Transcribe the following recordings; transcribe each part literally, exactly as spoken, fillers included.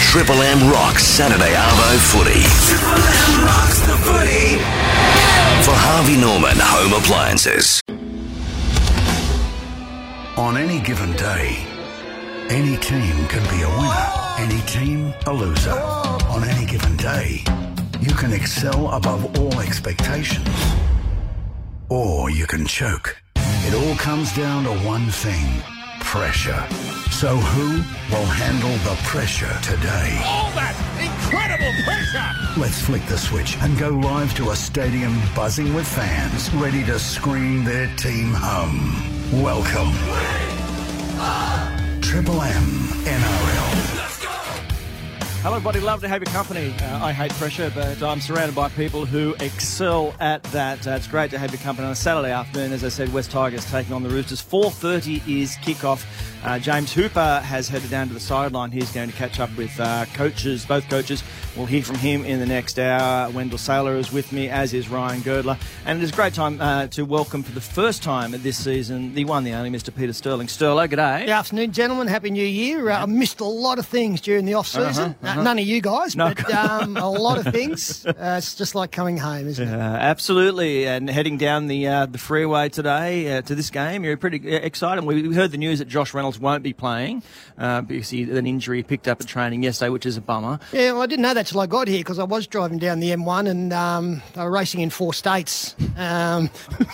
Triple M rocks Saturday Arvo footy. Triple M rocks the footy. For Harvey Norman Home Appliances. On any given day, any team can be a winner, any team a loser. On any given day, you can excel above all expectations, or you can choke. It all comes down to one thing: pressure. So who will handle the pressure today? All that incredible pressure! Let's flick the switch and go live to a stadium buzzing with fans ready to scream their team home. Welcome. Triple M N R L. Hello, everybody. Love to have your company. Uh, I hate pressure, but I'm surrounded by people who excel at that. Uh, it's great to have your company on a Saturday afternoon. As I said, West Tigers taking on the Roosters. four thirty is kickoff. Uh, James Hooper has headed down to the sideline. He's going to catch up with uh, coaches, both coaches. We'll hear from him in the next hour. Wendell Saylor is with me, as is Ryan Girdler. And it is a great time uh, to welcome for the first time this season the one, the only, Mister Peter Sterling. Sterlo, g'day. Good afternoon, gentlemen. Happy New Year. Uh, I missed a lot of things during the off-season. Uh-huh, uh-huh. Uh, none of you guys, no. but um, a lot of things. Uh, it's just like coming home, isn't it? Uh, absolutely. And heading down the uh, the freeway today uh, to this game, you're pretty excited. We heard the news that Josh Reynolds won't be playing uh, because he had an injury he picked up at training yesterday, which is a bummer. Yeah, well, I didn't know that till I got here because I was driving down the M one and um, they were racing in four states. Um,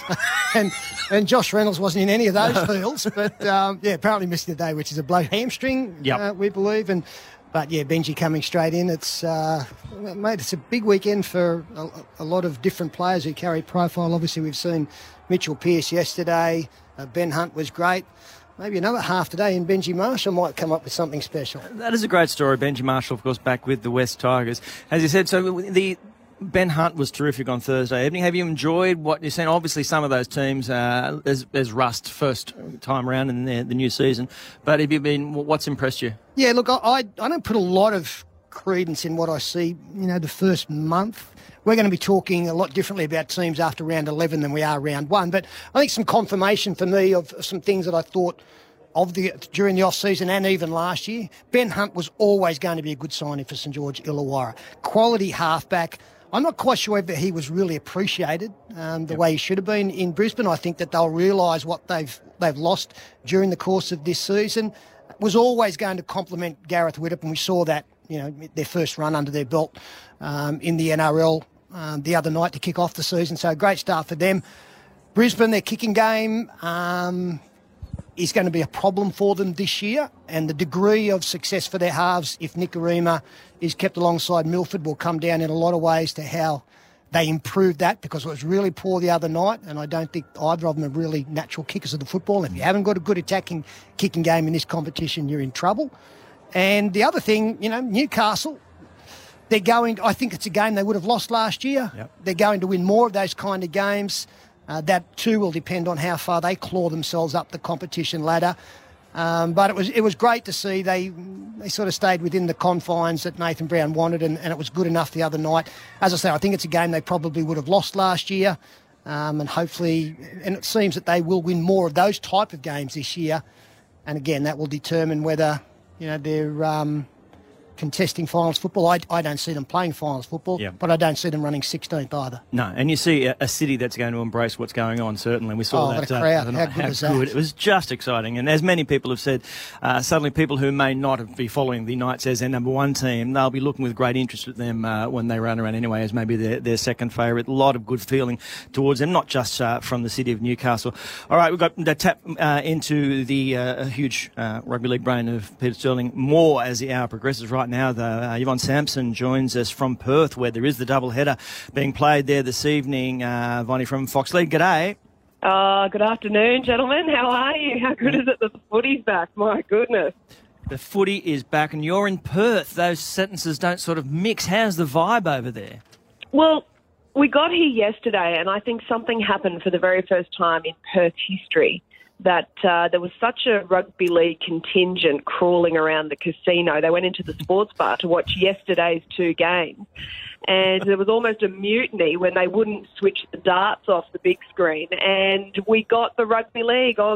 and and Josh Reynolds wasn't in any of those fields. But, um, yeah, apparently missed the day, which is a blow hamstring, yep. uh, we believe. And But, yeah, Benji coming straight in. It's, uh, mate, it's a big weekend for a, a lot of different players who carry profile. Obviously, we've seen Mitchell Pearce yesterday. Uh, Ben Hunt was great. Maybe another half today, and Benji Marshall might come up with something special. That is a great story. Benji Marshall, of course, back with the West Tigers. As you said, so the Ben Hunt was terrific on Thursday evening. Have you enjoyed what you've seen? Obviously, some of those teams, uh, there's, there's rust first time around in the, the new season. But have you been? What's impressed you? Yeah, look, I, I I don't put a lot of credence in what I see, you know, the first month. We're going to be talking a lot differently about teams after round eleven than we are round one. But I think some confirmation for me of some things that I thought of the during the off-season and even last year. Ben Hunt was always going to be a good signing for St George Illawarra. Quality halfback. I'm not quite sure whether he was really appreciated um, the yep. way he should have been in Brisbane. I think that they'll realise what they've they've lost during the course of this season. Was always going to complement Gareth Widdop, and we saw that, you know, their first run under their belt um, in the N R L um, the other night to kick off the season. So great start for them. Brisbane, their kicking game um, is going to be a problem for them this year, and the degree of success for their halves, if Nikorima is kept alongside Milford, will come down in a lot of ways to how they improved that, because it was really poor the other night, and I don't think either of them are really natural kickers of the football. If you haven't got a good attacking kicking game in this competition, you're in trouble. And the other thing, you know, Newcastle, they're going, I think it's a game they would have lost last year. Yep. They're going to win more of those kind of games. Uh, that too will depend on how far they claw themselves up the competition ladder. Um, but it was it was great to see they they sort of stayed within the confines that Nathan Brown wanted, and, and it was good enough the other night. As I say, I think it's a game they probably would have lost last year, um, and hopefully, and it seems that they will win more of those type of games this year. And again, that will determine whether, you know, they're um, contesting finals football. I, I don't see them playing finals football, yeah. but I don't see them running sixteenth either. No, and you see a, a city that's going to embrace what's going on, certainly. We saw oh, that. What a crowd. Uh, How good how was good. that? It was just exciting. And as many people have said, uh, suddenly people who may not be following the Knights as their number one team, they'll be looking with great interest at them uh, when they run around anyway as maybe their, their second favourite. A lot of good feeling towards them, not just uh, from the city of Newcastle. All right, we've got to tap uh, into the uh, huge uh, rugby league brain of Peter Sterling more as the hour progresses. Right now, though, uh, Yvonne Sampson joins us from Perth, where there is the double header being played there this evening. Uh, Vonnie from Fox League, g'day. Uh, good afternoon, gentlemen. How are you? How good is it that the footy's back? My goodness. The footy is back, and you're in Perth. Those sentences don't sort of mix. How's the vibe over there? Well, we got here yesterday, and I think something happened for the very first time in Perth history, that uh, there was such a rugby league contingent crawling around the casino. They went into the sports bar to watch yesterday's two games, and there was almost a mutiny when they wouldn't switch the darts off the big screen. And we got the rugby league on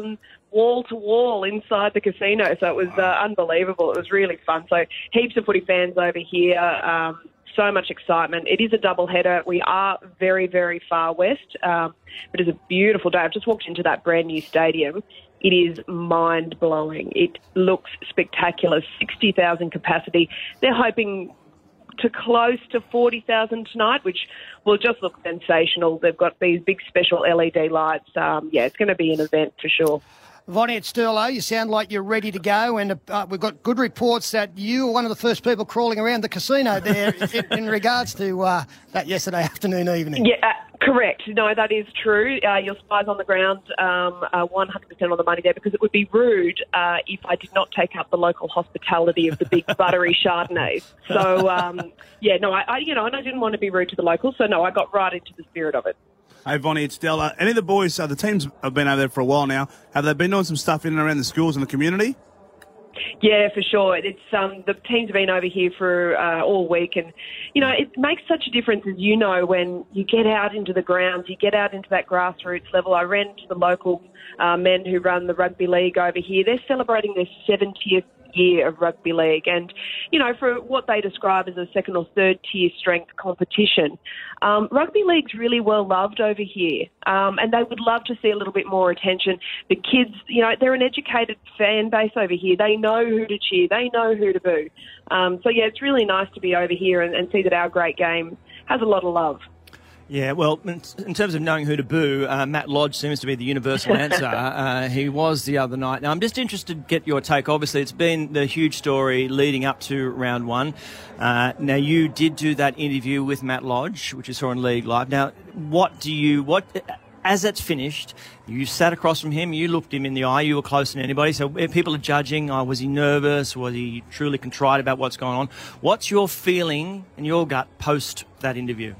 wall to wall inside the casino. So it was uh, unbelievable. It was really fun. So heaps of footy fans over here. Um, so much excitement. It is a double header. We are very, very far west. Um, but it's a beautiful day. I've just walked into that brand new stadium. It is mind-blowing. It looks spectacular. sixty thousand capacity. They're hoping to close to forty thousand tonight, which will just look sensational. They've got these big special L E D lights. Um, yeah, it's going to be an event for sure. Vonnie at Sterlo, you sound like you're ready to go, and uh, we've got good reports that you were one of the first people crawling around the casino there in, in regards to uh, that yesterday afternoon, evening. Yeah, uh, correct. No, that is true. Uh, your spies on the ground, um, uh, one hundred percent on the money there, because it would be rude uh, if I did not take up the local hospitality of the big buttery Chardonnays. So, um, yeah, no, I, I, you know, and I didn't want to be rude to the locals, so no, I got right into the spirit of it. Hey, Vonnie, it's Del. Uh, any of the boys, uh, the teams have been over there for a while now. Have they been doing some stuff in and around the schools and the community? Yeah, for sure. It's um, the teams have been over here for uh, all week, and you know it makes such a difference, as you know, when you get out into the grounds, you get out into that grassroots level. I ran to the local uh, men who run the rugby league over here. They're celebrating their seventieth year of rugby league, and you know, for what they describe as a second or third tier strength competition, um, rugby league's really well loved over here, um, and they would love to see a little bit more attention. The kids, you know, they're an educated fan base over here. They know who to cheer, they know who to boo. Um, so yeah, it's really nice to be over here and, and see that our great game has a lot of love. Yeah, well, in, in terms of knowing who to boo, uh, Matt Lodge seems to be the universal answer. uh, he was the other night. Now, I'm just interested to get your take. Obviously, it's been the huge story leading up to round one. Uh, now, you did do that interview with Matt Lodge, which you saw on League Live. Now, what do you... what? As it's finished, you sat across from him, you looked him in the eye, you were closer than anybody, so people are judging, oh, was he nervous, was he truly contrite about what's going on? What's your feeling in your gut post that interview?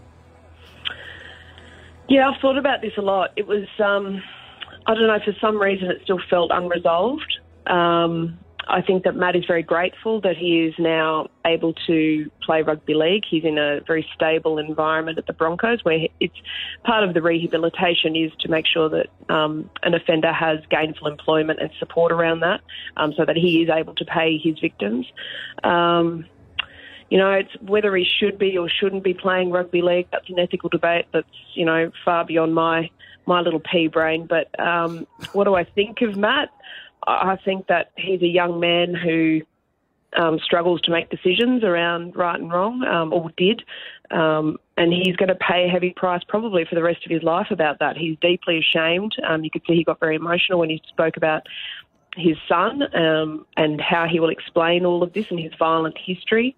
Yeah, I've thought about this a lot. It was, um, I don't know, for some reason it still felt unresolved. Um, I think that Matt is very grateful that he is now able to play rugby league. He's in a very stable environment at the Broncos, where it's part of the rehabilitation is to make sure that um, an offender has gainful employment and support around that, um, so that he is able to pay his victims. Um, You know, it's whether he should be or shouldn't be playing rugby league. That's an ethical debate that's, you know, far beyond my my little pea brain. But um, what do I think of Matt? I think that he's a young man who um, struggles to make decisions around right and wrong, um, or did. Um, and he's going to pay a heavy price probably for the rest of his life about that. He's deeply ashamed. Um, you could see he got very emotional when he spoke about his son um, and how he will explain all of this and his violent history.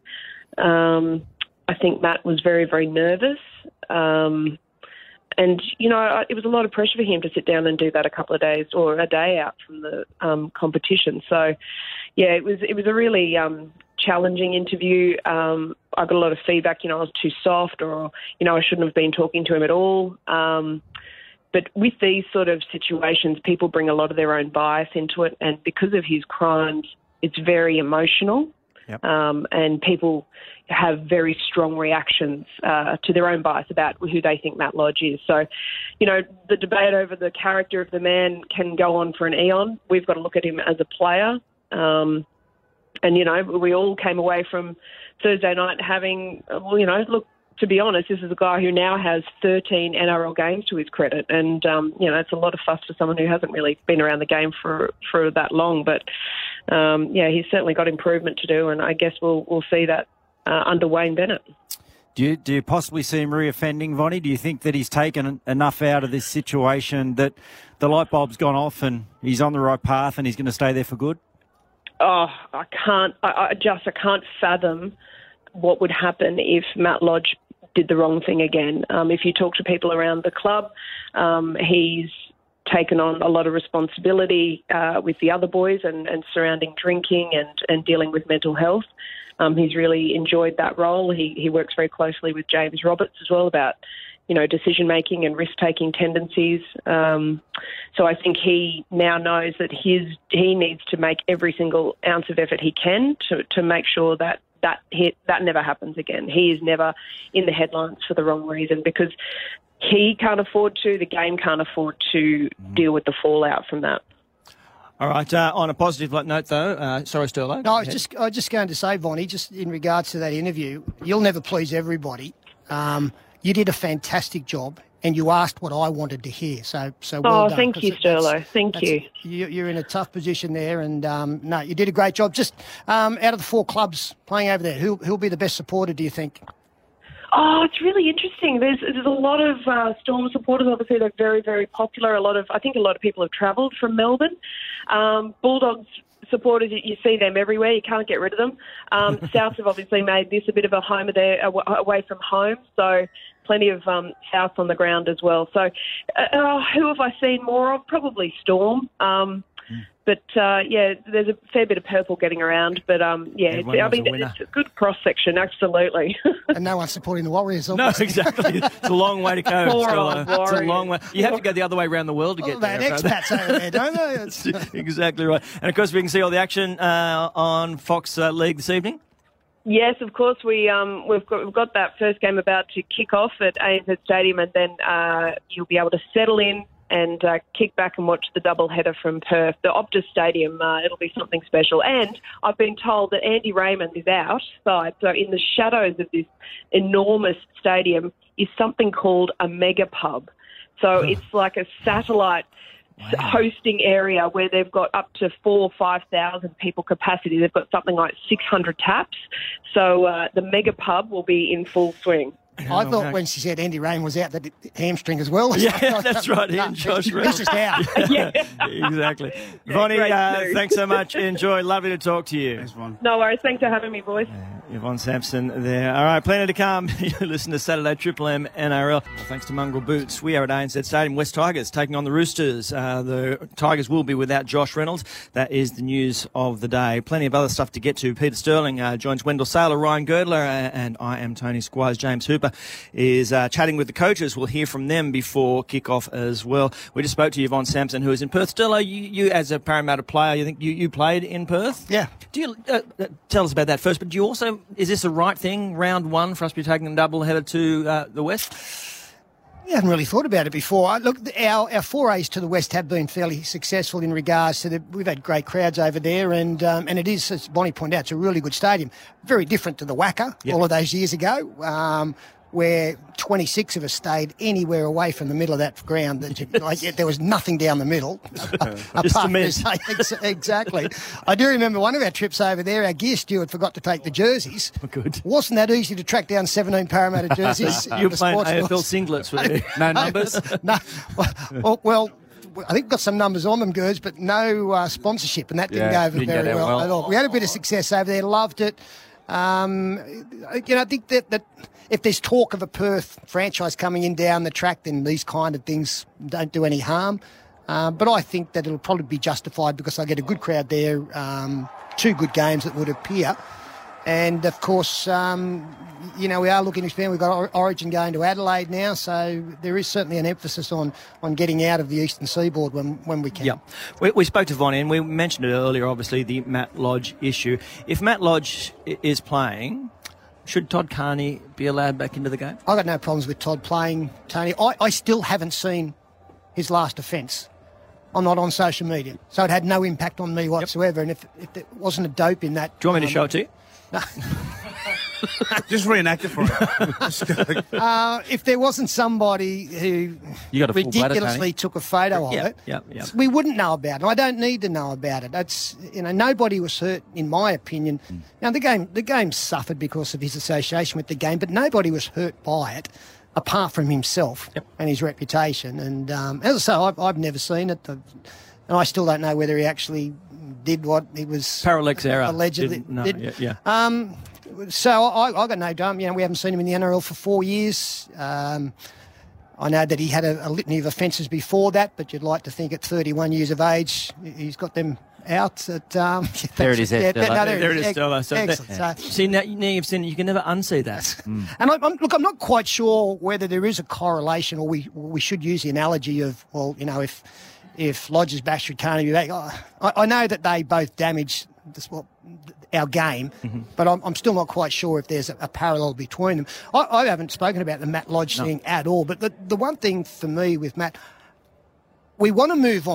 Um, I think Matt was very, very nervous. Um, and, you know, it was a lot of pressure for him to sit down and do that a couple of days or a day out from the um, competition. So, yeah, it was it was a really um, challenging interview. Um, I got a lot of feedback, you know, I was too soft or, you know, I shouldn't have been talking to him at all. Um, but with these sort of situations, people bring a lot of their own bias into it. And because of his crimes, it's very emotional. Yep. Um, and people have very strong reactions uh, to their own bias about who they think Matt Lodge is. So, you know, the debate over the character of the man can go on for an eon. We've got to look at him as a player. Um, and, you know, we all came away from Thursday night having, well, you know, look, to be honest, this is a guy who now has thirteen N R L games to his credit. And, um, you know, it's a lot of fuss for someone who hasn't really been around the game for, for that long. But, um, yeah, he's certainly got improvement to do. And I guess we'll we'll see that uh, under Wayne Bennett. Do you, do you possibly see him reoffending, Vonnie? Do you think that he's taken enough out of this situation that the light bulb's gone off and he's on the right path and he's going to stay there for good? Oh, I can't. I, I just I can't fathom what would happen if Matt Lodge did the wrong thing again. Um, if you talk to people around the club, um, he's taken on a lot of responsibility uh, with the other boys and, and surrounding drinking and, and dealing with mental health. Um, he's really enjoyed that role. He, he works very closely with James Roberts as well about, you know, decision-making and risk-taking tendencies. Um, so I think he now knows that his he needs to make every single ounce of effort he can to, to make sure that that he, that never happens again. He is never in the headlines for the wrong reason because he can't afford to, the game can't afford to deal with the fallout from that. All right. Uh, on a positive note, though, uh, sorry, Sterlo. No, I was just I was just going to say, Vonnie, just in regards to that interview, you'll never please everybody. Um, you did a fantastic job, and you asked what I wanted to hear. So, so well oh, done. thank you, Sterlo. Thank that's, you. you. You're in a tough position there, and um, no, you did a great job. Just um, out of the four clubs playing over there, who who'll be the best supporter, do you think? Oh, it's really interesting. There's there's a lot of uh, Storm supporters. Obviously, they're very, very popular. A lot of I think a lot of people have travelled from Melbourne. Um, Bulldogs supporters, you, you see them everywhere. You can't get rid of them. Um, Souths have obviously made this a bit of a home of their away from home, so plenty of um, Souths on the ground as well. So, uh, who have I seen more of? Probably Storm. Um, But, uh, yeah, there's a fair bit of purple getting around. But, um, yeah, it's, I mean, it's a good cross-section, absolutely. And no one's supporting the Warriors, No, exactly. It's a long way to go. Poor Still, old uh, it's a Warriors. long way. You have to go the other way around the world to get Oh, there. they have expats over there, don't they? It's- That's exactly right. And, of course, we can see all the action uh, on Fox uh, League this evening. Yes, of course. We um we've got we've got that first game about to kick off at A N Z Stadium, and then uh, you'll be able to settle in and uh, kick back and watch the double header from Perth, the Optus Stadium. Uh, it'll be something special. And I've been told that Andy Raymond is outside, so in the shadows of this enormous stadium is something called a mega pub. So it's like a satellite hosting area where they've got up to four or five thousand people capacity. They've got something like six hundred taps. So uh, the mega pub will be in full swing. I thought okay. when she said Andy Rain was out, that it, hamstring as well. Yeah, that's right. He no, and Josh Reynolds. This is out. Yeah. Exactly. Yeah, Vonnie, uh, news. thanks so much. Enjoy. Lovely to talk to you. Thanks, Von. No worries. Thanks for having me, boys. Yvonne Sampson there. All right, plenty to come. You listen to Saturday Triple M N R L. Well, thanks to Mongrel Boots, we are at A N Z Stadium. West Tigers taking on the Roosters. Uh, the Tigers will be without Josh Reynolds. That is the news of the day. Plenty of other stuff to get to. Peter Sterling uh, joins Wendell Saylor, Ryan Girdler, uh, and I am Tony Squires. James Hooper is uh, chatting with the coaches. We'll hear from them before kick-off as well. We just spoke to Yvonne Sampson, who is in Perth. Stella, you, you as a Parramatta player, you think you, you played in Perth? Yeah. Do you uh, uh, tell us about that first? But do you also, is this the right thing, round one, for us to be taking a double header to uh, the West? I hadn't really thought about it before. Look, our, our forays to the West have been fairly successful in regards to the, we've had great crowds over there, and um, and it is, as Bonnie pointed out, it's a really good stadium. Very different to the Wacker Yep. all of those years ago, um, where twenty-six of us stayed anywhere away from the middle of that ground. That you, like, there was nothing down the middle. Just a from mess. this- Exactly. I do remember one of our trips over there, our gear steward forgot to take the jerseys. Oh, good. Wasn't that easy to track down seventeen Parramatta jerseys? in You're the playing sports A F L stores? singlets with you. No numbers? No. Well, well, I think we've got some numbers on them, Gers, but no uh, sponsorship, and that didn't Yeah, go over didn't go very down well, well. at all. We had a bit of success over there, loved it. Um, you know, I think that, that if there's talk of a Perth franchise coming in down the track, then these kind of things don't do any harm. Uh, but I think that it'll probably be justified because I get a good crowd there, um, two good games that would appear. And, of course, um, you know, we are looking to expand. We've got Or- Origin going to Adelaide now, so there is certainly an emphasis on, on getting out of the eastern seaboard when, when we can. Yeah. We, we spoke to Vonnie, and we mentioned it earlier, obviously, the Matt Lodge issue. If Matt Lodge i- is playing, should Todd Carney be allowed back into the game? I've got no problems with Todd playing, Tony. I, I still haven't seen his last offence. I'm not on social media, so it had no impact on me whatsoever. And if, if there wasn't a dope in that... Do you want me to um, show it to you? Just reenact it for him. Uh, if there wasn't somebody who You got a full bladder, ridiculously Tony. took a photo of Yeah, it, yeah, yeah. we wouldn't know about it. I don't need to know about it. That's, you know, nobody was hurt, in my opinion. Mm. Now, the game, the game suffered because of his association with the game, but nobody was hurt by it, apart from himself Yep. and his reputation. And um, as I say, I've, I've never seen it, and I still don't know whether he actually did what he was Parallax error. allegedly Didn't- no, did. yeah, yeah. Um, so I, I got no dumb. You know, we haven't seen him in the N R L for four years. Um, I know that he had a, a litany of offences before that, but you'd like to think at thirty-one years of age, he's got them out. At, um, There it is, yeah, Stella. no, There it is, Ex- Stella. So excellent. that- So- see, now, now you've seen it. You can never unsee that. and I, I'm, look, I'm not quite sure whether there is a correlation, or we we should use the analogy of, well, you know, if if Lodge is back, should Carney be back? I, I know that they both damage this, well, our game, but I'm, I'm still not quite sure if there's a, a parallel between them. I, I haven't spoken about the Matt Lodge thing at all, but the, the one thing for me with Matt, we want to move on,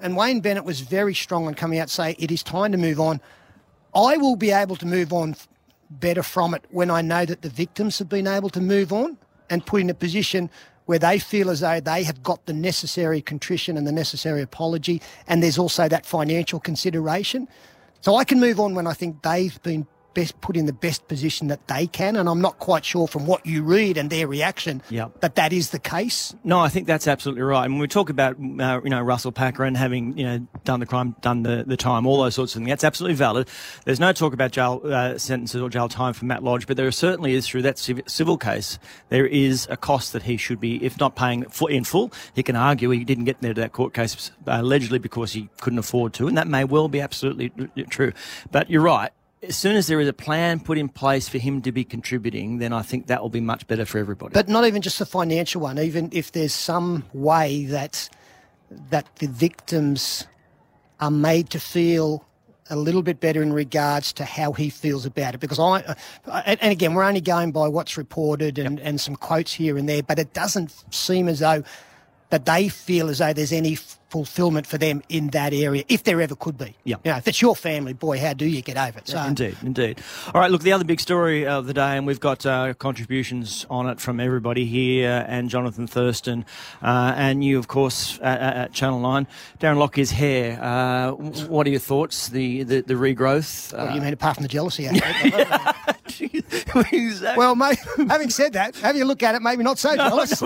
and Wayne Bennett was very strong on coming out to say it is time to move on. I will be able to move on better from it when I know that the victims have been able to move on and put in a position where they feel as though they have got the necessary contrition and the necessary apology, and there's also that financial consideration. So I can move on when I think they've been best put in the best position that they can, and I'm not quite sure from what you read and their reaction Yep. that that is the case. No, I think that's absolutely right. And when we talk about, uh, you know, Russell Packer and having, you know, done the crime, done the, the time, all those sorts of things, that's absolutely valid. There's no talk about jail uh, sentences or jail time for Matt Lodge, but there certainly is, through that civ- civil case, there is a cost that he should be, if not paying in full, he can argue he didn't get there to that court case uh, allegedly because he couldn't afford to, and that may well be absolutely true. But you're right. As soon as there is a plan put in place for him to be contributing, then I think that will be much better for everybody. But not even just the financial one, even if there's some way that that the victims are made to feel a little bit better in regards to how he feels about it. Because I, uh, and again, we're only going by what's reported and, yep. and some quotes here and there, but it doesn't seem as though that they feel as though there's any fulfilment for them in that area, if there ever could be. Yeah. You know, if it's your family, boy, how do you get over it? So, yeah, indeed, indeed. All right, look, the other big story of the day, and we've got uh, contributions on it from everybody here, and Jonathan Thurston, uh, and you, of course, at, at Channel nine. Darren Lockyer's hair, uh, what are your thoughts, the, the, the regrowth? What uh, do you mean, apart from the jealousy? Exactly. Well, mate, having said that, have you look at it, maybe not so jealous. No,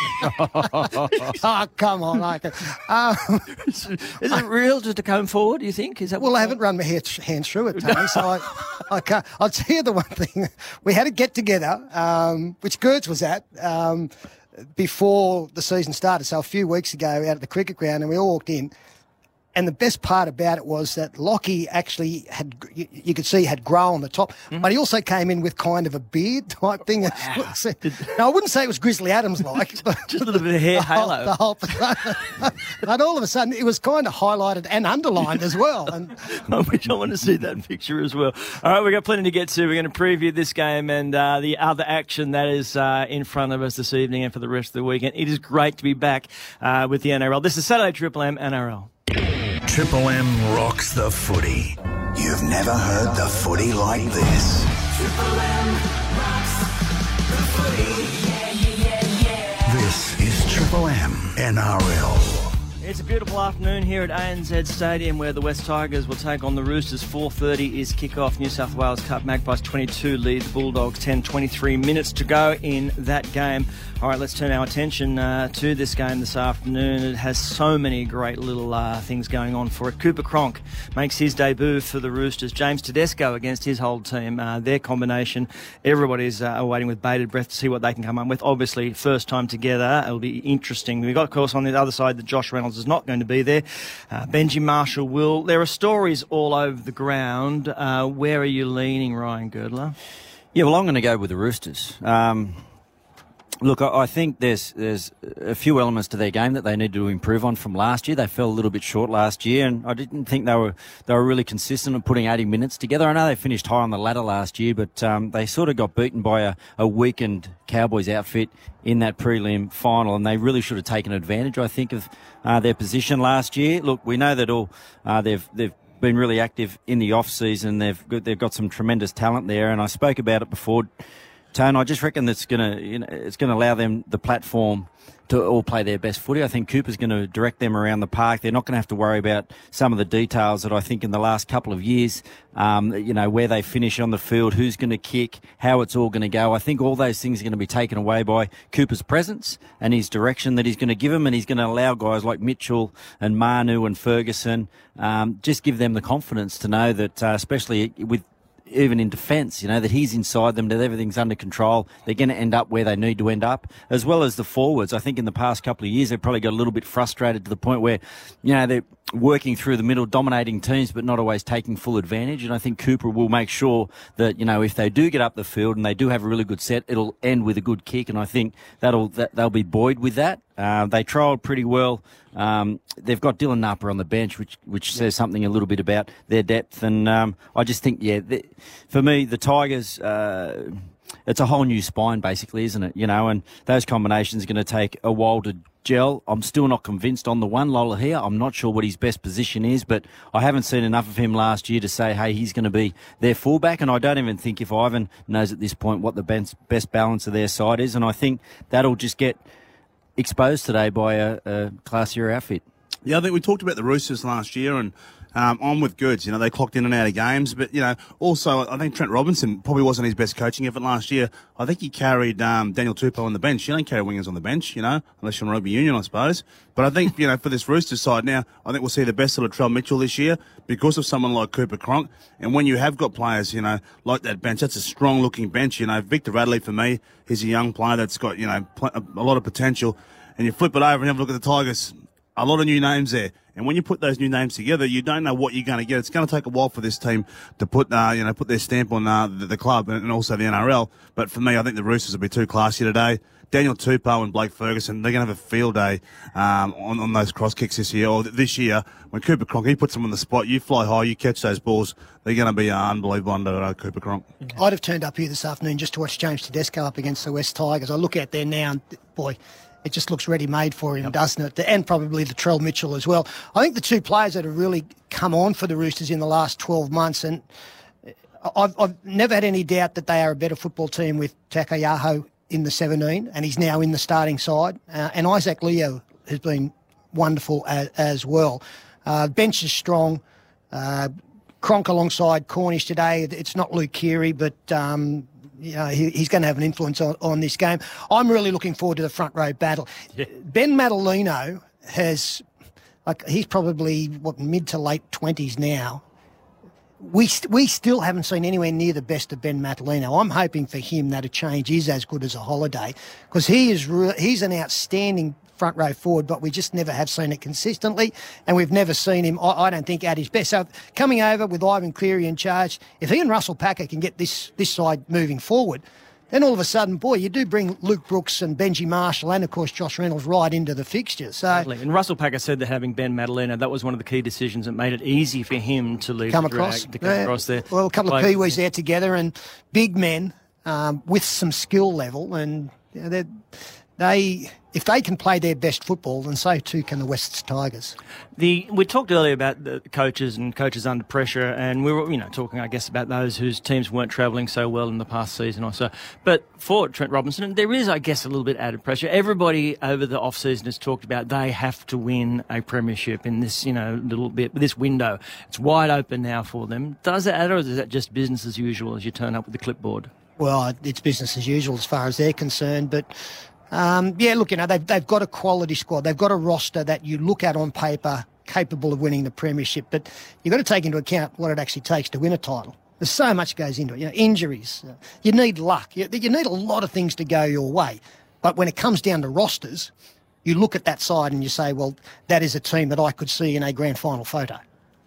no. Oh, come on. Like, uh, is it real just to come forward, do you think? Is that well, I haven't run my hair, hands through it, Tony, so I, I can't. I'll tell you the one thing. We had a get-together, um, which Gertz was at, um, before the season started, so a few weeks ago out at the cricket ground, and we all walked in. And the best part about it was that Lockie actually had, you, you could see, he had grow on the top, mm-hmm. but he also came in with kind of a beard type thing. Wow. Now, I wouldn't say it was Grizzly Adams-like. But just a little bit of hair halo. The whole, the whole, but all of a sudden, it was kind of highlighted and underlined as well. And I wish I want to see that picture as well. All right, we've got plenty to get to. We're going to preview this game and uh, the other action that is uh, in front of us this evening and for the rest of the weekend. It is great to be back uh, with the N R L. This is Saturday Triple M N R L. Triple M rocks the footy. You've never heard the footy like this. Triple M rocks the footy. Yeah, yeah, yeah, yeah. This is Triple M N R L. It's a beautiful afternoon here at A N Z Stadium where the West Tigers will take on the Roosters. four thirty is kick-off. New South Wales Cup. Magpies twenty-two lead the Bulldogs ten. twenty-three minutes to go in that game. All right, let's turn our attention uh, to this game this afternoon. It has so many great little uh, things going on for it. Cooper Cronk makes his debut for the Roosters. James Tedesco against his whole team. Uh, their combination, everybody's uh, waiting with bated breath to see what they can come up with. Obviously, first time together. It'll be interesting. We've got, of course, on the other side that Josh Reynolds is not going to be there. Uh, Benji Marshall will. There are stories all over the ground. Uh, where are you leaning, Ryan Girdler? Yeah, well, I'm going to go with the Roosters. Um, look, I, I think there's there's a few elements to their game that they need to improve on from last year. They fell a little bit short last year, and I didn't think they were they were really consistent at putting eighty minutes together. I know they finished high on the ladder last year, but um, they sort of got beaten by a, a weakened Cowboys outfit in that prelim final, and they really should have taken advantage, I think, of uh, their position last year. Look, we know that all uh, they've they've been really active in the off season. They've got, they've got some tremendous talent there, and I spoke about it before, Tone. I just reckon that's gonna you know it's gonna allow them the platform to all play their best footy. I think Cooper's going to direct them around the park. They're not going to have to worry about some of the details that I think in the last couple of years, um, you know, where they finish on the field, who's going to kick, how it's all going to go. I think all those things are going to be taken away by Cooper's presence and his direction that he's going to give them, and he's going to allow guys like Mitchell and Manu and Ferguson, um, just give them the confidence to know that, uh, especially with even in defence, you know, that he's inside them, that everything's under control. They're going to end up where they need to end up, as well as the forwards. I think in the past couple of years, they've probably got a little bit frustrated to the point where, you know, they're working through the middle, dominating teams, but not always taking full advantage. And I think Cooper will make sure that, you know, if they do get up the field and they do have a really good set, it'll end with a good kick. And I think that'll that, they'll be buoyed with that. Uh, they trialled pretty well. Um, they've got Dylan Napa on the bench, which which says something a little bit about their depth. And um, I just think, yeah, the, for me, the Tigers, uh, it's a whole new spine, basically, isn't it? You know, and those combinations are going to take a while to gel. I'm still not convinced on the one. Lola here, I'm not sure what his best position is, but I haven't seen enough of him last year to say, hey, he's going to be their fullback, and I don't even think if Ivan knows at this point what the best balance of their side is, and I think that'll just get exposed today by a, a classier outfit. Yeah, I think we talked about the Roosters last year, and Um, I'm with Goods. You know, they clocked in and out of games, but, you know, also I think Trent Robinson probably wasn't his best coaching effort last year. I think he carried um, Daniel Tupou on the bench. You don't carry wingers on the bench, you know, unless you're on rugby union, I suppose. But I think, you know, for this Roosters side now, I think we'll see the best of Latrell Mitchell this year because of someone like Cooper Cronk. And when you have got players, you know, like that bench, that's a strong-looking bench. You know, Victor Radley, for me, he's a young player that's got, you know, pl- a lot of potential. And you flip it over and have a look at the Tigers, a lot of new names there. And when you put those new names together, you don't know what you're going to get. It's going to take a while for this team to put, uh, you know, put their stamp on uh, the, the club and also the N R L. But for me, I think the Roosters will be too classy today. Daniel Tupou and Blake Ferguson, they're going to have a field day um, on, on those cross kicks this year. Or this year, when Cooper Cronk, he puts them on the spot, you fly high, you catch those balls, they're going to be uh, unbelievable under uh, Cooper Cronk. I'd have turned up here this afternoon just to watch James Tedesco up against the West Tigers. I look out there now and, boy, it just looks ready-made for him, yep. doesn't it? And probably the Latrell Mitchell as well. I think the two players that have really come on for the Roosters in the last twelve months, and I've, I've never had any doubt that they are a better football team with Takayaho in the seventeen, and he's now in the starting side. Uh, and Isaac Leo has been wonderful as, as well. Uh, bench is strong. Uh, Cronk alongside Cornish today. It's not Luke Keary, but... Um, You know, he, he's going to have an influence on, on this game. I'm really looking forward to the front row battle. Yeah. Ben Madalino has, like, he's probably, what, mid to late twenties now. We st- we still haven't seen anywhere near the best of Ben Madalino. I'm hoping for him that a change is as good as a holiday, because he is re- he's an outstanding front row forward, but we just never have seen it consistently, and we've never seen him, I, I don't think, at his best. So coming over with Ivan Cleary in charge, if he and Russell Packer can get this, this side moving forward, then all of a sudden, boy, you do bring Luke Brooks and Benji Marshall and, of course, Josh Reynolds right into the fixture. So, and Russell Packer said that having Ben Madalino, that was one of the key decisions that made it easy for him to lead come the across, drag, to come yeah. across there. Well, a couple like, of Kiwis there together and big men um, with some skill level, and you know, they, if they can play their best football, then so too can the West Tigers. The we talked earlier about the coaches and coaches under pressure, and we were, you know, talking, I guess, about those whose teams weren't travelling so well in the past season or so. But for Trent Robinson, there is, I guess, a little bit added pressure. Everybody over the off season has talked about they have to win a premiership in this, you know, little bit, this window. It's wide open now for them. Does it add, or is that just business as usual as you turn up with the clipboard? Well, it's business as usual as far as they're concerned, but. Um, yeah, look, you know, they've, they've got a quality squad. They've got a roster that you look at on paper capable of winning the premiership, but you've got to take into account what it actually takes to win a title. There's so much goes into it. You know, injuries. Uh, you need luck. You, you need a lot of things to go your way. But when it comes down to rosters, you look at that side and you say, well, that is a team that I could see in a grand final photo.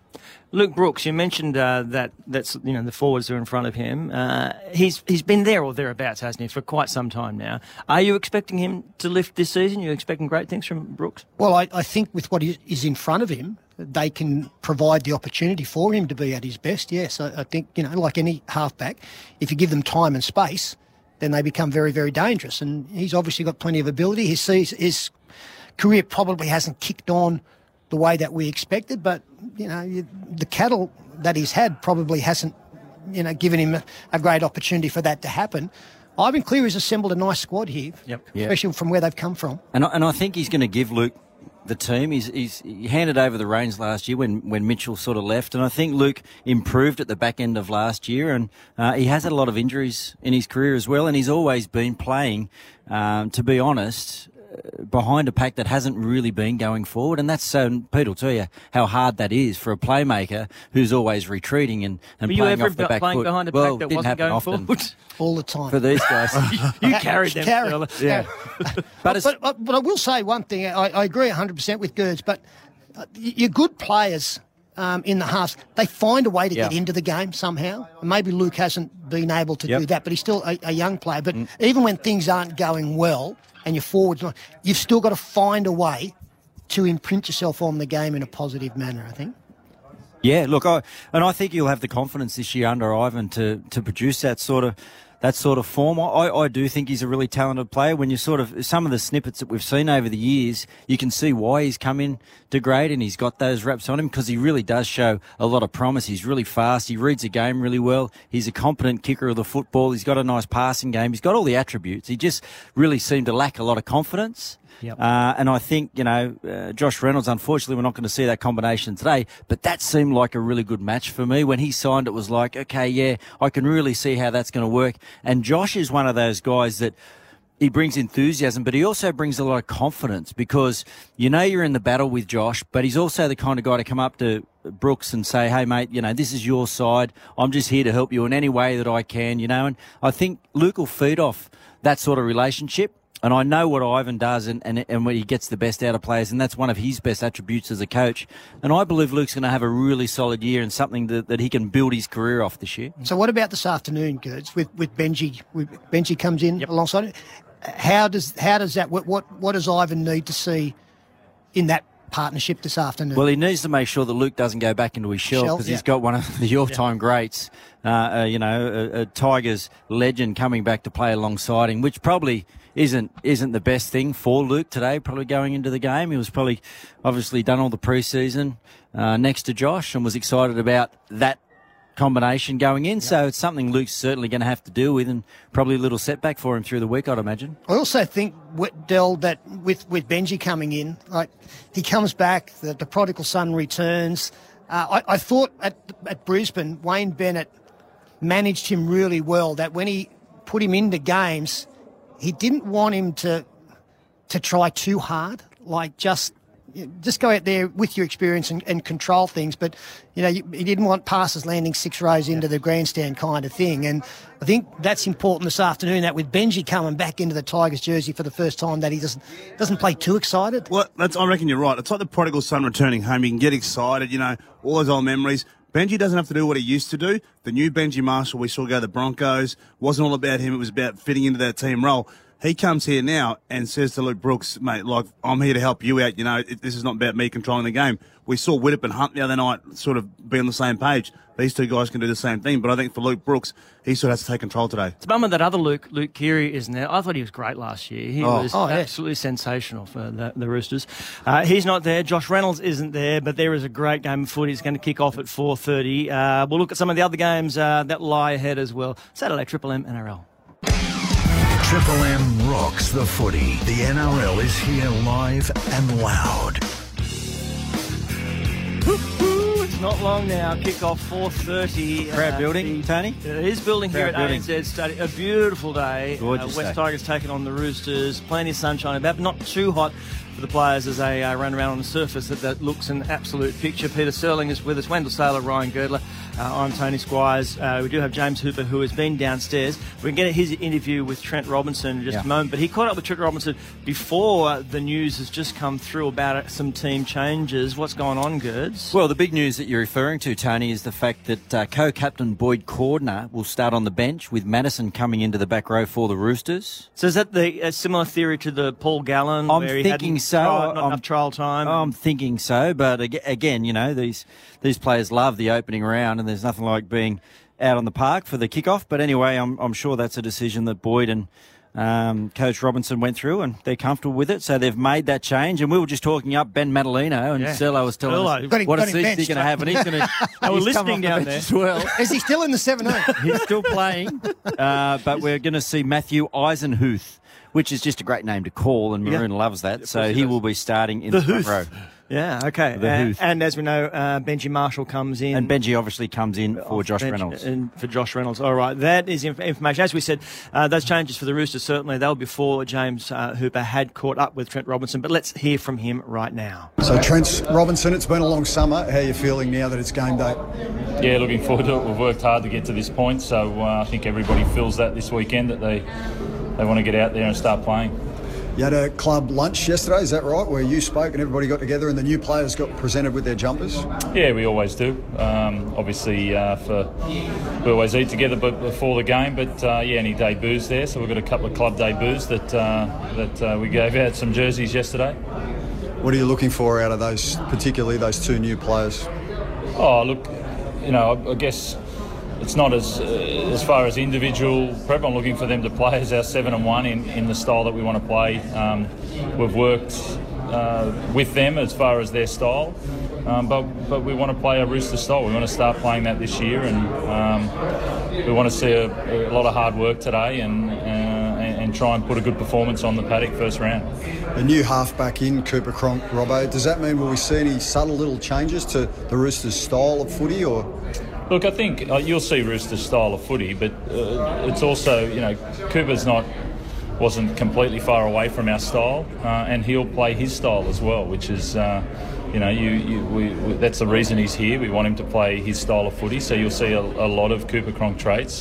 Luke Brooks, you mentioned uh, that that's you know the forwards are in front of him. Uh, he's he's been there or thereabouts, hasn't he, for quite some time now. Are you expecting him to lift this season? You're expecting great things from Brooks? Well, I, I think with what is in front of him, they can provide the opportunity for him to be at his best. Yes, I, I think, you know, like any halfback, if you give them time and space, then they become very, very dangerous. And he's obviously got plenty of ability. His his career probably hasn't kicked on the way that we expected, but, you know, you, the cattle that he's had probably hasn't, you know, given him a, a great opportunity for that to happen. Ivan Cleary's assembled a nice squad here, yep. especially yep. from where they've come from. And I, and I think he's going to give Luke the team. He's, he's he handed over the reins last year when, when Mitchell sort of left, and I think Luke improved at the back end of last year, and uh, he has had a lot of injuries in his career as well, and he's always been playing, um, to be honest, behind a pack that hasn't really been going forward, and that's so um, Pete will tell you how hard that is for a playmaker who's always retreating and, and Were playing you ever off the back playing foot. behind a well, pack that didn't wasn't going often. forward? All the time. For these guys. you carried them. Carry. Yeah. but, but, but, but, but I will say one thing. I, I agree one hundred percent with Gerds, but uh, your good players um, in the halves, they find a way to yeah. get into the game somehow. Maybe Luke hasn't been able to yep. do that, but he's still a, a young player. But mm. even when things aren't going well, and your forwards, you've still got to find a way to imprint yourself on the game in a positive manner, I think. Yeah, look, I, and I think you'll have the confidence this year under Ivan to, to produce that sort of that sort of form. I, I do think he's a really talented player. When you sort of, some of the snippets that we've seen over the years, you can see why he's come in to grade and he's got those reps on him, because he really does show a lot of promise. He's really fast. He reads the game really well. He's a competent kicker of the football. He's got a nice passing game. He's got all the attributes. He just really seemed to lack a lot of confidence. Yep. Uh, and I think, you know, uh, Josh Reynolds, unfortunately, we're not going to see that combination today, but that seemed like a really good match for me. When he signed, it was like, okay, yeah, I can really see how that's going to work. And Josh is one of those guys that he brings enthusiasm, but he also brings a lot of confidence, because you know you're in the battle with Josh, but he's also the kind of guy to come up to Brooks and say, hey, mate, you know, this is your side. I'm just here to help you in any way that I can, you know. And I think Luke will feed off that sort of relationship. And I know what Ivan does and, and, and when he gets the best out of players, and that's one of his best attributes as a coach. And I believe Luke's going to have a really solid year and something that, that he can build his career off this year. So what about this afternoon, Gertz, with, with Benji? With Benji comes in yep. alongside it. How does how does that, what, what, what does Ivan need to see in that partnership this afternoon? Well, he needs to make sure that Luke doesn't go back into his shell, because yeah. he's got one of the all-time yeah. greats, uh, uh, you know, a, a Tigers legend coming back to play alongside him, which probably isn't isn't the best thing for Luke today, probably going into the game. He was probably obviously done all the pre-season uh, next to Josh and was excited about that combination going in. Yep. So it's something Luke's certainly going to have to deal with, and probably a little setback for him through the week, I'd imagine. I also think, Del, that with, with Benji coming in, like he comes back, the, the prodigal son returns. Uh, I, I thought at, at Brisbane, Wayne Bennett managed him really well, that when he put him into games, he didn't want him to to try too hard, like just just go out there with your experience and, and control things. But, you know, he didn't want passes landing six rows into the grandstand kind of thing. And I think that's important this afternoon, that with Benji coming back into the Tigers jersey for the first time, that he doesn't doesn't play too excited. Well, that's, I reckon you're right. It's like the prodigal son returning home. You can get excited, you know, all those old memories. Benji doesn't have to do what he used to do. The new Benji Marshall we saw go to the Broncos wasn't all about him. It was about fitting into that team role. He comes here now and says to Luke Brooks, mate, like, I'm here to help you out. You know, it, this is not about me controlling the game. We saw Widdop and Hunt the other night sort of be on the same page. These two guys can do the same thing. But I think for Luke Brooks, he sort of has to take control today. It's a bummer that other Luke, Luke Keary, isn't there. I thought he was great last year. He oh. was oh, absolutely yes. sensational for the, the Roosters. Uh, he's not there. Josh Reynolds isn't there, but there is a great game of footy. It's going to kick off at four thirty. Uh, we'll look at some of the other games uh, that lie ahead as well. Saturday, Triple M, N R L. Triple M rocks the footy. The N R L is here live and loud. It's not long now. Kick off four thirty. Crowd uh, building, the, Tony? It is building Crowd here at building. A N Z Stadium. A beautiful day. Gorgeous uh, West day. Tigers taking on the Roosters. Plenty of sunshine about, but not too hot for the players as they uh, run around on the surface. That, that looks an absolute picture. Peter Serling is with us. Wendell Saylor, Ryan Girdler. Uh, I'm Tony Squires. Uh, we do have James Hooper, who has been downstairs. We're going to get his interview with Trent Robinson in just yeah. a moment. But he caught up with Trent Robinson before the news has just come through about some team changes. What's going on, Girds? Well, the big news that you're referring to, Tony, is the fact that uh, co-captain Boyd Cordner will start on the bench, with Madison coming into the back row for the Roosters. So is that the a similar theory to the Paul Gallen? I'm where he thinking hadn't so. Tried, not I'm, enough trial time. I'm thinking so, but again, you know, these these players love the opening round, and there's nothing like being out on the park for the kickoff. But anyway, I'm I'm sure that's a decision that Boyd and um, Coach Robinson went through, and they're comfortable with it. So they've made that change. And we were just talking up Ben Madalino, and yeah. Cello was telling Cello. us Got him, what a got him season he's going to have, and he's going to. They were listening down there as well. Is he still in the seven eight? He's still playing, uh, but we're going to see Matthew Eisenhuth, which is just a great name to call, and Maroon yeah. loves that. So he will be starting in the, the front row. Yeah, okay. The and, Huth. and as we know, uh, Benji Marshall comes in. And Benji obviously comes in for Josh Benji, Reynolds. And for Josh Reynolds. All right, that is inf- information. As we said, uh, those changes for the Roosters, certainly, they were before James uh, Hooper had caught up with Trent Robinson. But let's hear from him right now. So, Trent Robinson, it's been a long summer. How are you feeling now that it's game day? Yeah, looking forward to it. We've worked hard to get to this point, so uh, I think everybody feels that this weekend, that they, they want to get out there and start playing. You had a club lunch yesterday, is that right, where you spoke and everybody got together and the new players got presented with their jumpers? Yeah, we always do. Um, obviously, uh, for we always eat together but before the game, but uh, yeah, any debuts there. So we've got a couple of club debuts that uh, that uh, we gave out some jerseys yesterday. What are you looking for out of those, particularly those two new players? Oh, look, you know, I, I guess it's not as uh, as far as individual prep. I'm looking for them to play as our seven and one in, in the style that we want to play. Um, we've worked uh, with them as far as their style, um, but but we want to play a Rooster style. We want to start playing that this year, and um, we want to see a, a lot of hard work today and. Uh, and try and put a good performance on the paddock first round. A new halfback in, Cooper Cronk, Robbo. Does that mean will we see any subtle little changes to the Roosters' style of footy? Or Look, I think uh, you'll see Roosters' style of footy, but uh, it's also, you know, Cooper's not wasn't completely far away from our style, uh, and he'll play his style as well, which is, uh, you know, you, you we, we, that's the reason he's here. We want him to play his style of footy, so you'll see a, a lot of Cooper Cronk traits.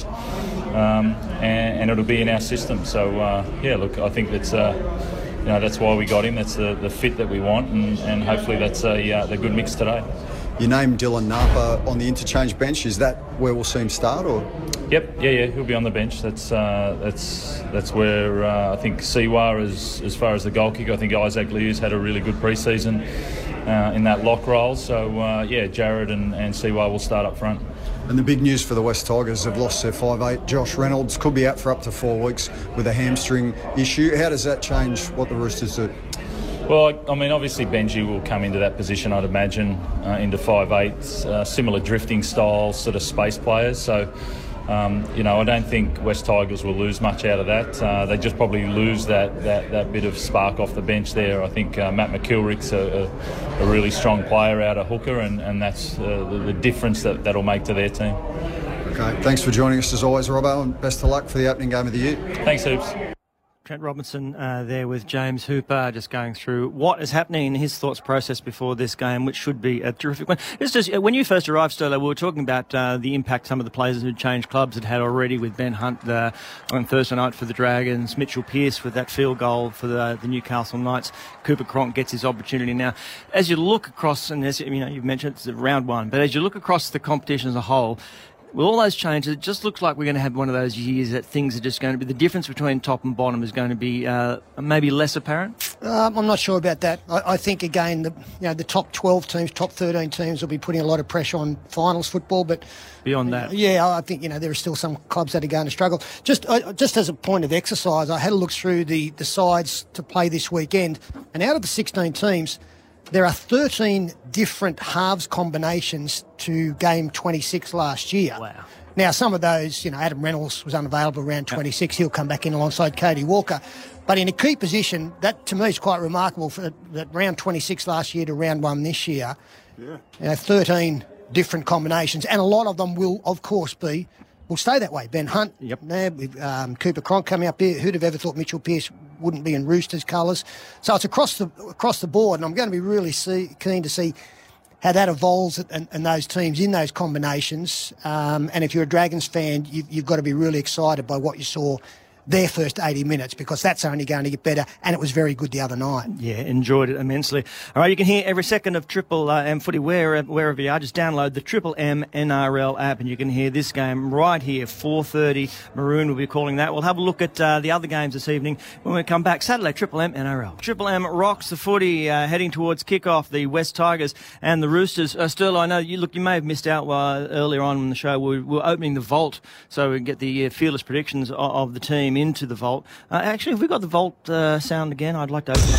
Um, and, and it'll be in our system. So uh, yeah, look, I think that's uh, you know that's why we got him. That's the, the fit that we want, and, and hopefully that's a uh, the good mix today. You named Dylan Napa on the interchange bench. Is that where we'll see him start, or? Yep, yeah, yeah, he'll be on the bench. That's uh, that's that's where uh, I think Siwa is as far as the goal kick. I think Isaac Liu's had a really good pre-season uh, in that lock role. So uh, yeah, Jared and, and Siwa will start up front. And the big news for the West Tigers, have lost their five eight. Josh Reynolds could be out for up to four weeks with a hamstring issue. How does that change what the Roosters do? Well, I mean, obviously Benji will come into that position, I'd imagine, uh, into five eight, uh, similar drifting style, sort of space players. So, um, you know, I don't think West Tigers will lose much out of that. Uh, they just probably lose that, that, that bit of spark off the bench there. I think uh, Matt McKilrick's a, a, a really strong player out of hooker, and, and that's uh, the, the difference that that'll make to their team. Okay, thanks for joining us as always, Robbo, and best of luck for the opening game of the year. Thanks, Hoops. Trent Robinson uh, there with James Hooper, just going through what is happening in his thoughts process before this game, which should be a terrific one. It's just, when you first arrived, Sterlo, we were talking about uh, the impact some of the players who changed clubs had had already, with Ben Hunt uh, on Thursday night for the Dragons, Mitchell Pearce with that field goal for the, the Newcastle Knights. Cooper Cronk gets his opportunity now. As you look across, and as you know, you've mentioned it's round one, but as you look across the competition as a whole, with all those changes, it just looks like we're going to have one of those years that things are just going to be, the difference between top and bottom is going to be uh, maybe less apparent. Um, I'm not sure about that. I, I think again, the you know the top twelve teams, top thirteen teams will be putting a lot of pressure on finals football. But beyond that, yeah, I think you know there are still some clubs that are going to struggle. Just uh, just as a point of exercise, I had a look through the the sides to play this weekend, and out of the sixteen teams, there are thirteen different halves combinations to game twenty-six last year. Wow. Now, some of those, you know, Adam Reynolds was unavailable around twenty-six. He'll come back in alongside Cody Walker. But in a key position, that to me is quite remarkable for that round twenty-six last year to round one this year. Yeah. You know, thirteen different combinations, and a lot of them will, of course, be will stay that way. Ben Hunt, yep. There, with um, Cooper Cronk coming up here. Who'd have ever thought Mitchell Pearce wouldn't be in Roosters colours? So it's across the across the board, and I'm going to be really see, keen to see how that evolves and, and those teams in those combinations. Um, and if you're a Dragons fan, you've, you've got to be really excited by what you saw their first eighty minutes, because that's only going to get better, and it was very good the other night. Yeah, enjoyed it immensely. All right, you can hear every second of Triple uh, M footy wherever, wherever you are. Just download the Triple M N R L app, and you can hear this game right here, four thirty. Maroon will be calling that. We'll have a look at uh, the other games this evening when we come back. Saturday, Triple M N R L. Triple M rocks the footy, uh, heading towards kickoff. The West Tigers and the Roosters. Uh, Sterlo, I know you look. You may have missed out while earlier on in the show. We we're opening the vault, so we can get the uh, fearless predictions of, of the team into the vault. Uh, actually, have we got the vault uh, sound again? I'd like to open up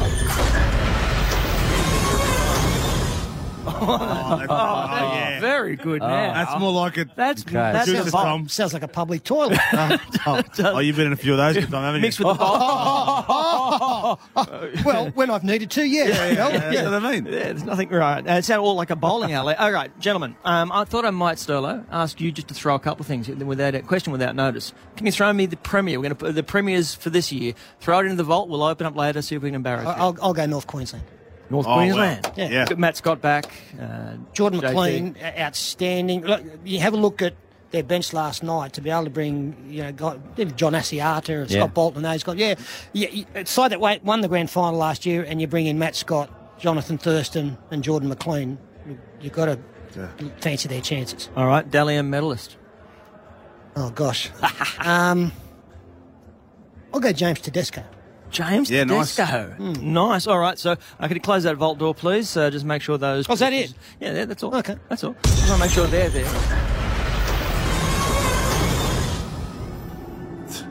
oh, oh, oh, yeah. Very good. Oh, now. That's more like it. That's okay. that's sounds, like, sounds like a public toilet. oh, oh, oh, you've been in a few of those, good time, haven't you? Mixed with the vault. Well, when I've needed to, yeah. Yeah, You know? yeah, yeah. That's what I mean. Yeah, there's nothing right. Uh, it sounded all like a bowling alley. All right, gentlemen, um, I thought I might, Sterlo, ask you just to throw a couple of things without a question without notice. Can you throw me the Premier? We're going to put the Premiers for this year. Throw it into the vault. We'll open up later, see if we can embarrass you. I'll, I'll go North Queensland. North Oh, Queensland. well. Yeah. Got Matt Scott back. Uh, Jordan J T. McLean, outstanding. Look, you have a look at their bench last night to be able to bring, you know, got, John Asiata and Yeah. Scott Bolton and those guys. Yeah, yeah, it's side that way, won the grand final last year, and you bring in Matt Scott, Jonathan Thurston, and Jordan McLean. You, you've got to fancy their chances. All right, Dally M medalist. Oh gosh, um, I'll go James Tedesco. James Yeah, nice. Tedesco. Mm. Nice. All right, so I could you close that vault door, please? Uh, just make sure those... Oh, is that it? Yeah, that's all. Okay. That's all. Just want to make sure they're there.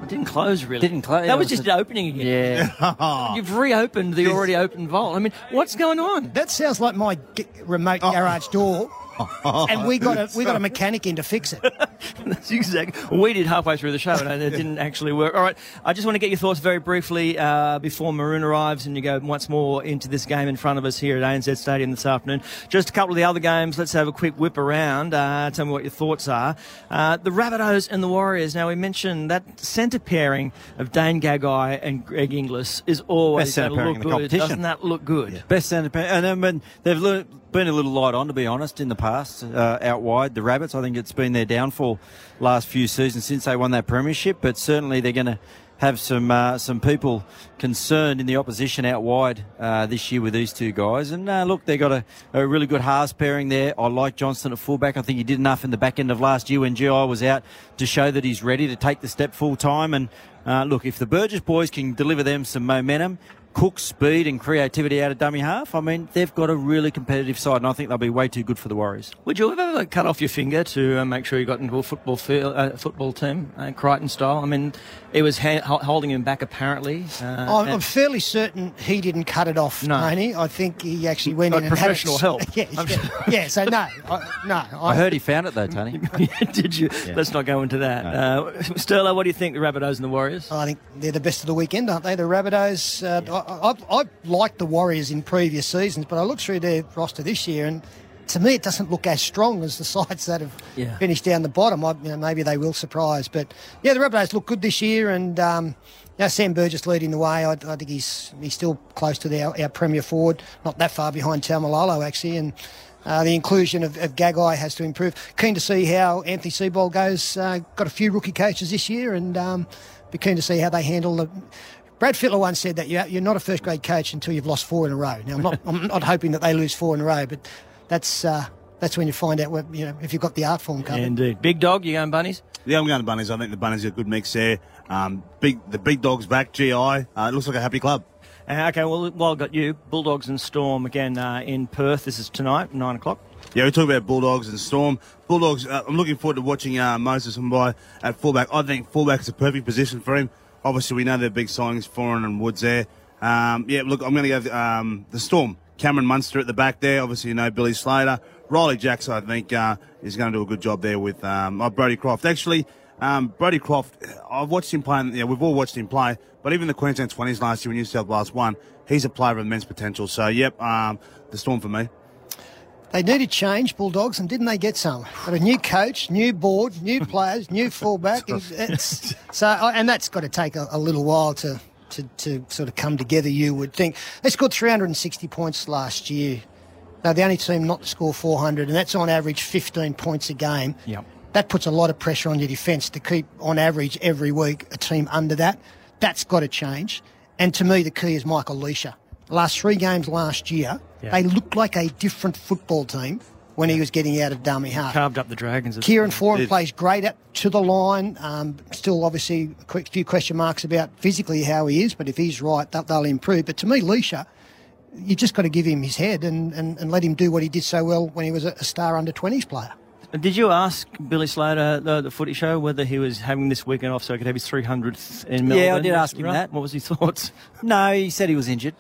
It didn't close, really. Didn't close. That was just an opening again. Yeah. You've reopened the already open vault. I mean, what's going on? That sounds like my g- remote garage door. And we got a we got a mechanic in to fix it. That's exactly. We did halfway through the show, and it didn't actually work. All right, I just want to get your thoughts very briefly uh, before Maroon arrives, and you go once more into this game in front of us here at A N Z Stadium this afternoon. Just a couple of the other games. Let's have a quick whip around. Uh, tell me what your thoughts are. Uh, the Rabbitohs and the Warriors. Now we mentioned that centre pairing of Dane Gagai and Greg Inglis is always going to look good. Doesn't that look good? Yeah. Best centre pair, and I mean, they've learned. Been a little light on, to be honest, in the past, uh, out wide. The Rabbits, I think it's been their downfall last few seasons since they won that premiership, but certainly they're going to have some uh, some people concerned in the opposition out wide uh, this year with these two guys. And uh, look, they've got a, a really good halves pairing there. I like Johnston at fullback. I think he did enough in the back end of last year when G I was out to show that he's ready to take the step full time. And uh, look, if the Burgess boys can deliver them some momentum, Cook's speed and creativity out of dummy half, I mean, they've got a really competitive side, and I think they'll be way too good for the Warriors. Would you ever cut off your finger to uh, make sure you got into a football field, uh, football team, uh, Crichton style? I mean, it was ha- holding him back apparently. Uh, I'm, I'm fairly certain he didn't cut it off, no. Tony. I think he actually went like in and professional had it. help. yeah, yeah, yeah, so no, I, no. I, I heard he found it though, Tony. Did you? Yeah. Let's not go into that. No. Uh, Sterlo, what do you think, the Rabbitohs and the Warriors? I think they're the best of the weekend, aren't they? The Rabbitohs. Uh, yeah. I, I, I liked the Warriors in previous seasons, but I looked through their roster this year, and to me, it doesn't look as strong as the sides that have yeah. finished down the bottom. I, you know, maybe they will surprise, but yeah, the Rabbitohs look good this year, and um, you know, Sam Burgess leading the way. I, I think he's he's still close to the, our, our premier forward, not that far behind Taumalolo actually, and uh, the inclusion of, of Gagai has to improve. Keen to see how Anthony Seibold goes. Uh, got a few rookie coaches this year, and um, be keen to see how they handle the. Brad Fittler once said that you're not a first-grade coach until you've lost four in a row. Now, I'm not, I'm not hoping that they lose four in a row, but that's uh, that's when you find out what, you know, if you've got the art form covered. Indeed. Big Dog, you going Bunnies? Yeah, I'm going to Bunnies. I think the Bunnies are a good mix there. Um, big, the big dog's back, G I. Uh, it looks like a happy club. Uh, okay, well, while I've got you, Bulldogs and Storm again uh, in Perth. This is tonight, nine o'clock. Yeah, we talk about Bulldogs and Storm. Bulldogs, uh, I'm looking forward to watching uh, Moses Mbai at fullback. I think fullback is a perfect position for him. Obviously, we know they're big signings, Foreign and Woods there. Um, yeah, look, I'm going to go um, the Storm. Cameron Munster at the back there. Obviously, you know, Billy Slater. Riley Jackson, I think, uh, is going to do a good job there with um, oh, Brodie Croft. Actually, um, Brodie Croft, I've watched him play. Yeah, we've all watched him play. But even the Queensland twenties last year when New South Wales won, he's a player of immense potential. So, yep, um, the Storm for me. They needed change, Bulldogs, and didn't they get some? Got a new coach, new board, new players, new fullback. It's, so, and that's got to take a, a little while to, to, to sort of come together, you would think. They scored three hundred sixty points last year. They're the only team not to score four hundred, and that's on average fifteen points a game. Yep. That puts a lot of pressure on your defence to keep, on average, every week, a team under that. That's got to change. And to me, the key is Michael Leisha. Last three games last year, yeah. they looked like a different football team when he was getting out of dummy half. Carved up the Dragons. Kieran Foran plays great at, to the line. Um, still, obviously, a quick few question marks about physically how he is, but if he's right, they'll, they'll improve. But to me, Leisha, you just got to give him his head and, and, and let him do what he did so well when he was a, a star under twenties player. Did you ask Billy Slater, the, the footy show, whether he was having this weekend off so he could have his three hundredth in Melbourne? Yeah, I did ask him right? that. What was his thoughts? No, he said he was injured.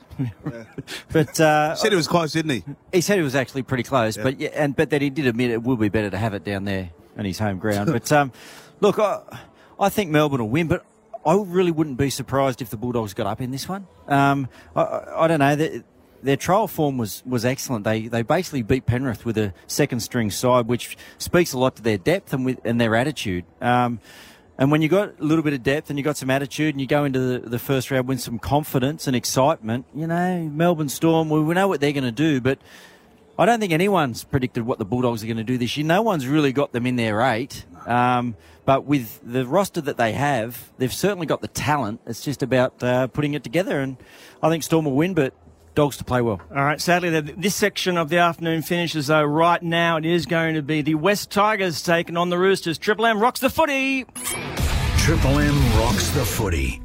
but uh, he said he was close, didn't he? He said he was actually pretty close, yeah. but yeah, and but that he did admit it would be better to have it down there on his home ground. But um, look, I, I think Melbourne will win, but I really wouldn't be surprised if the Bulldogs got up in this one. Um, I, I, I don't know. They, Their trial form was, was excellent. They they basically beat Penrith with a second string side, which speaks a lot to their depth and with and their attitude. Um, and when you got a little bit of depth and you got some attitude and you go into the, the first round with some confidence and excitement, you know, Melbourne Storm, well, we know what they're going to do, but I don't think anyone's predicted what the Bulldogs are going to do this year. No one's really got them in their eight. Um, but with the roster that they have, they've certainly got the talent. It's just about uh, putting it together, and I think Storm will win, but Dogs to play well. All right, sadly, this section of the afternoon finishes, though. Right now, it is going to be the West Tigers taking on the Roosters. Triple M rocks the footy. Triple M rocks the footy.